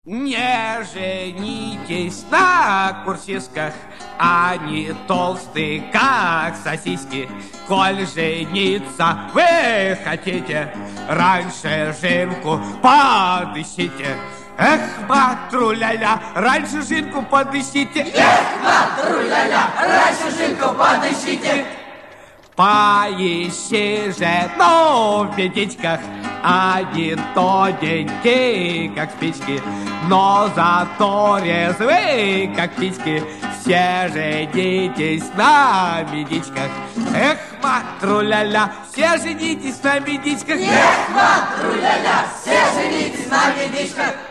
Не женитесь на курсистках, они толстые, как сосиски. Коль жениться вы хотите, раньше жинку подыщите. Эх, матруля-ля, раньше жинку подыщите. Эх, матруля-ля, раньше жинку подыщите. Поищи жену в медичках, они тоненькие, как спички, но зато резвые, как птички. Все женитесь на медичках. Эх, матруля-ля, все женитесь на медичках. Эх, матруля-ля, все женитесь на медичках.